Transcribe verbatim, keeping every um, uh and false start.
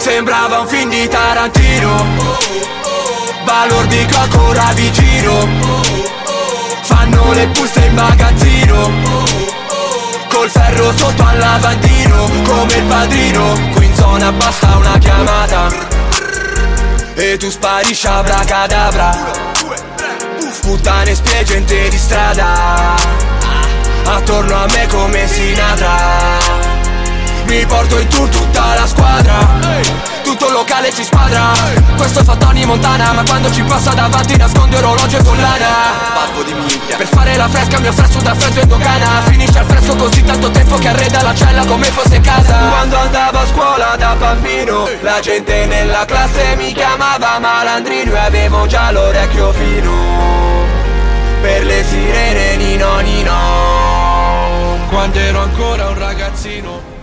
sembrava un film di Tarantino. Balordi ancora di giro, fanno le buste in magazzino, col ferro sotto al lavandino, come il padrino. Qui in zona basta una chiamata e tu sparisci abracadabra. Puttane spie, gente di strada attorno a me come Sinatra. Mi porto in tour tutta la squadra, tutto locale ci squadra. Questo fa Tony Montana, ma quando ci passa davanti nasconde orologio e collana. Babbo di minchia, per fare la fresca mi offre da freddo in dogana. Finisce al fresco così tanto tempo che arreda la cella come fosse casa. Quando andavo a scuola da bambino, la gente nella classe mi chiamava malandrino e avevo già l'orecchio fino per le sirene nino nino. Quando ero ancora un ragazzino.